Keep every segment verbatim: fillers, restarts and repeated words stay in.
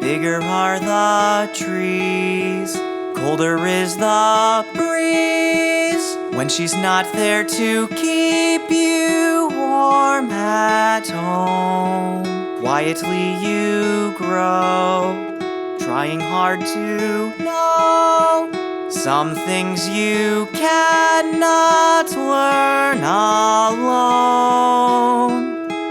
bigger are the trees, colder is the breeze. When she's not there to keep you warm at home, quietly you grow, trying hard to know some things you cannot learn alone.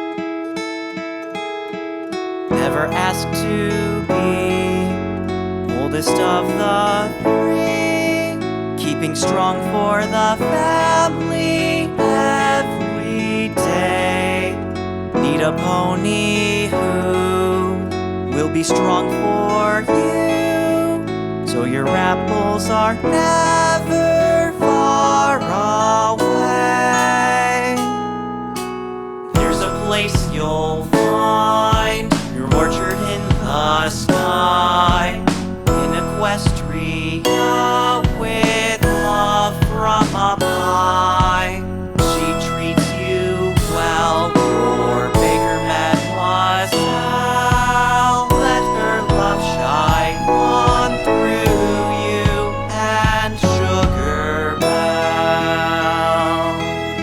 Never ask to be oldest of the three, keeping strong for the family every day. Need a pony who will be strong for you, so your apples are never far away. There's a place you'll find your orchard in the sky, in Equestria with love from up high. She treats you well, your Baker Mademoiselle. Let her love shine on through you and Sugar Belle.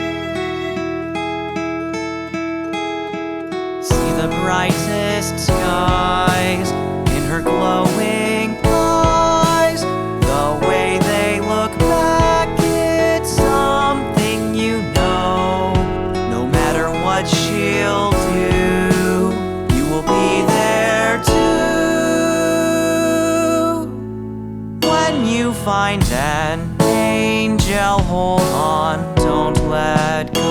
See the brightest skies in her glowing eyes. The way they look back, it's something you know. No matter what she'll do, you will be there too. When you find an angel, hold on, don't let go.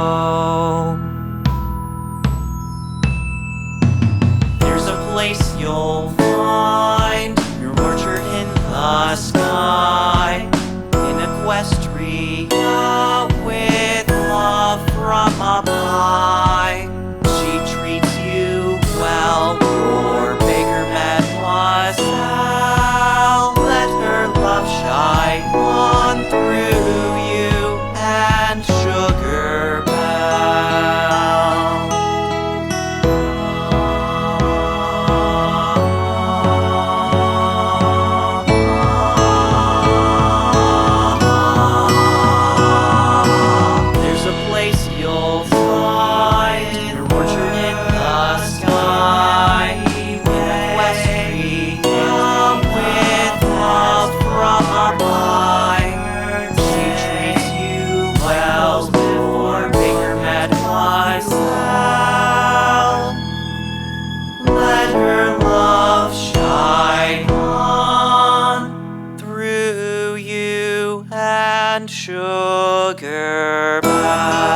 Place you'll find your orchard in the sky, in Equestria with love from up high. She treats you well, your Baker Mademoiselle. Let her love shine on through you and Sugar Belle. Sugar Belle.